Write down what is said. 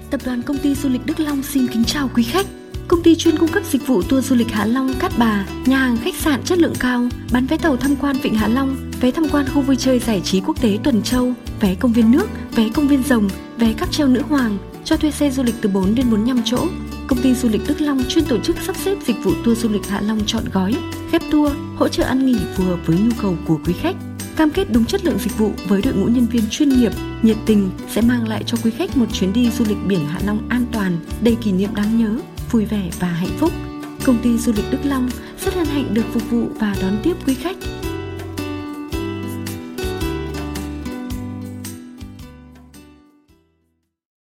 Tập đoàn Công ty Du lịch Đức Long xin kính chào quý khách. Công ty chuyên cung cấp dịch vụ tour du lịch Hạ Long, Cát Bà, nhà hàng khách sạn chất lượng cao, bán vé tàu tham quan Vịnh Hạ Long, vé tham quan khu vui chơi giải trí quốc tế Tuần Châu, vé công viên nước, vé công viên rồng, vé cáp treo Nữ Hoàng, cho thuê xe du lịch từ 4 đến 45 chỗ. Công ty du lịch Đức Long chuyên tổ chức sắp xếp dịch vụ tour du lịch Hạ Long trọn gói, ghép tour, hỗ trợ ăn nghỉ phù hợp với nhu cầu của quý khách. Cam kết đúng chất lượng dịch vụ với đội ngũ nhân viên chuyên nghiệp, nhiệt tình sẽ mang lại cho quý khách một chuyến đi du lịch biển Hạ Long an toàn, đầy kỷ niệm đáng nhớ, vui vẻ và hạnh phúc. Công ty du lịch Đức Long rất hân hạnh được phục vụ và đón tiếp quý khách.